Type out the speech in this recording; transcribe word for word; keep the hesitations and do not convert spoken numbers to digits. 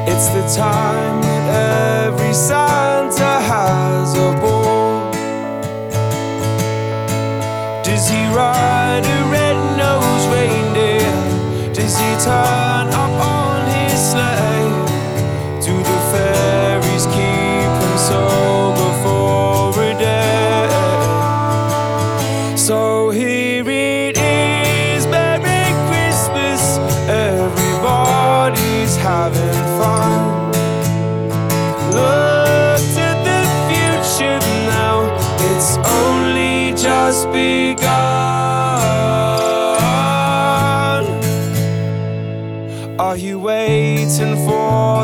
It's the time that every Santa has a ball. Does he ride a red-nosed reindeer? Does he turn up on his sleigh? Do the fairies keep him sober for a day? So here it is, Merry Christmas, everybody's having fun. Look to the future now, it's only just begun. Are you waiting for